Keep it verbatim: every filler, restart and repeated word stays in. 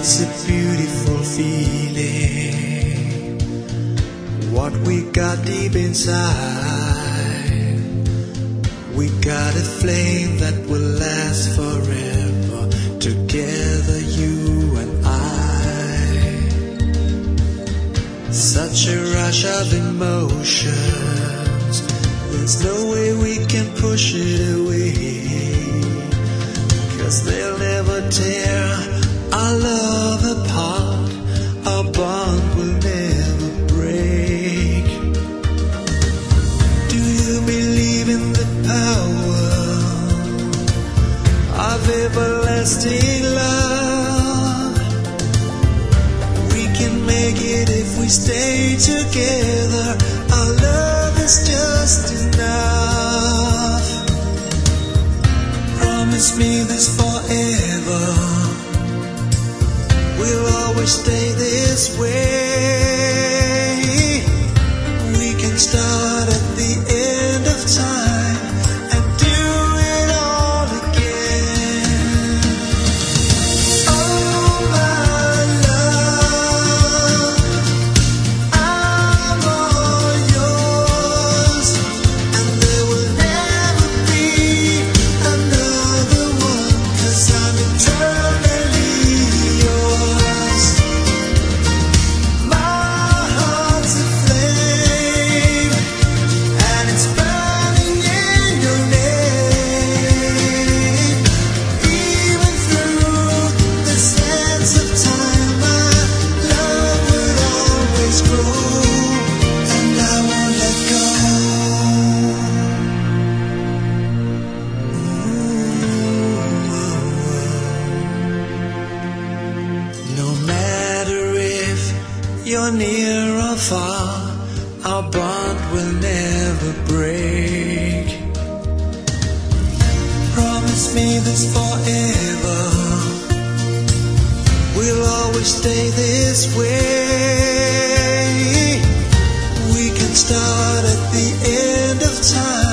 It's a beautiful feeling, what we got deep inside. We got a flame that will last forever, together you and I. Such a rush of emotions, there's no way we can push it away, 'cause they'll never tear our love apart, our bond will never break. Do you believe in the power of everlasting love? We can make it if we stay together, our love is just enough. Promise me this forever, we'll always stay this way. We can start at the end of time and do it all again. Oh my love, I'm all yours, and there will never be another one, 'cause I'm eternally yours. My heart's a flame, and it's burning in your name. Even through the sands of time, my love will always grow, and I won't let go. No matter if you're near or far, our bond will never break. Promise me this forever, we'll always stay this way. We can start at the end of time